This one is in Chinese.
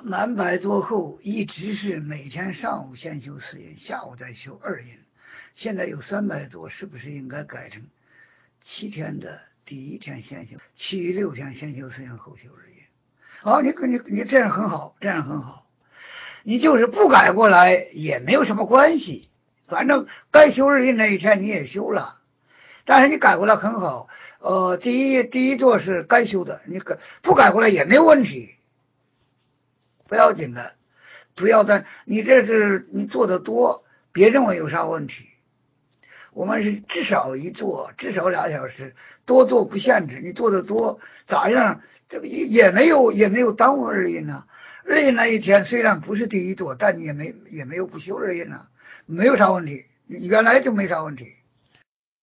满百座后一直是每天上午先修4印，下午再修2印。现在有300座，是不是应该改成7天的第一天先修，其余6天先修4印后修日印？好，你这样很好，这样很好。你就是不改过来也没有什么关系，反正该修日印那一天你也修了，但是你改过来很好。第一座是该修的，你不改过来也没有问题，不要紧的。不要你这是你做的多，别认为有啥问题。我们是至少一做，至少2小时，多做不限制。你做的多咋样？这个也没有耽误日印啊。日印那一天虽然不是第一座，但你也没有不修日印啊，没有啥问题，原来就没啥问题。